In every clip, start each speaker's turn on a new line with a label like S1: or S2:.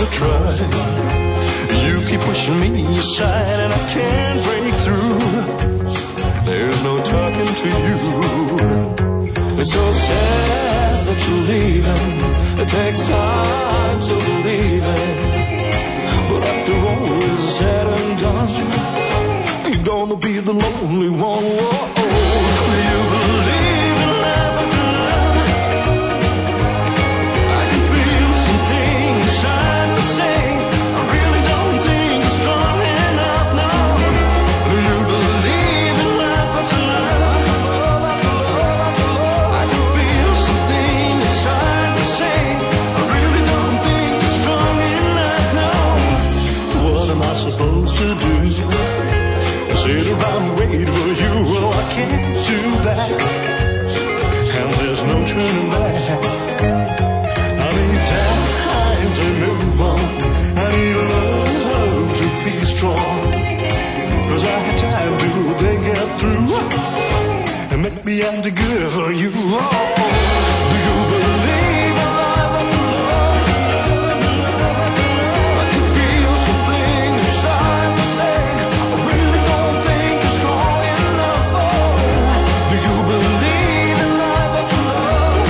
S1: try. You keep pushing me aside and I can't break through. There's no talking to you. It's so sad that you're leaving. It takes time to believe it. But after all is said and done, you're gonna be the lonely one. Whoa, you believe in love after love. I can feel something inside me say, I really don't think it's strong enough now. You believe in love after love. I can feel something inside me say, I really don't think it's strong enough now. What am I supposed to do? Sit around and wait for you? Well, I can't do that. And there's no turning back. I need time to move on. I need love to feel strong. 'Cause I have time to think it through. And maybe I'm too good for you. Oh, do you believe in love after love? I can feel something inside me say, I really don't think it's strong enough. Oh, do you believe in love after love?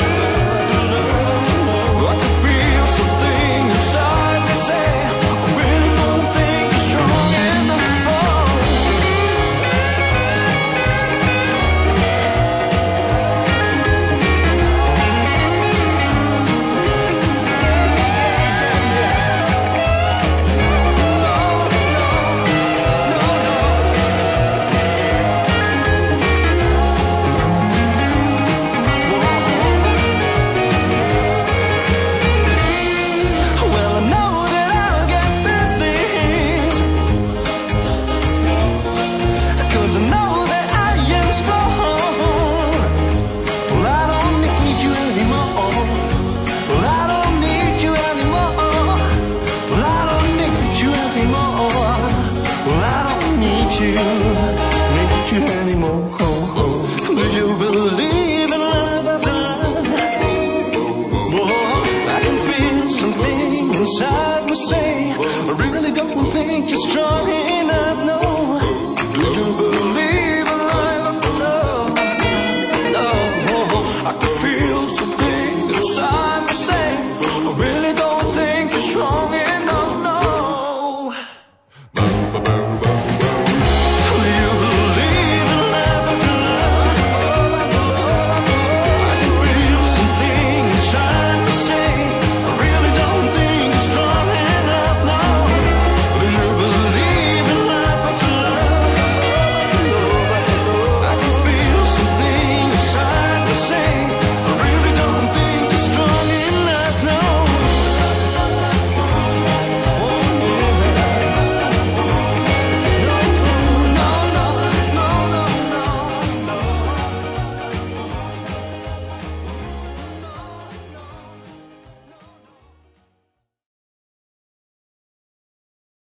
S1: I can feel something inside me say, I really don't think it's strong enough. Oh. Well, I know that I'll get through this, 'cause I know that I am strong. Well, I don't need you anymore. Well, I don't need you anymore. Well, I don't need you anymore. Well, I don't need you anymore. Do you believe in love after love? Oh, I can feel something inside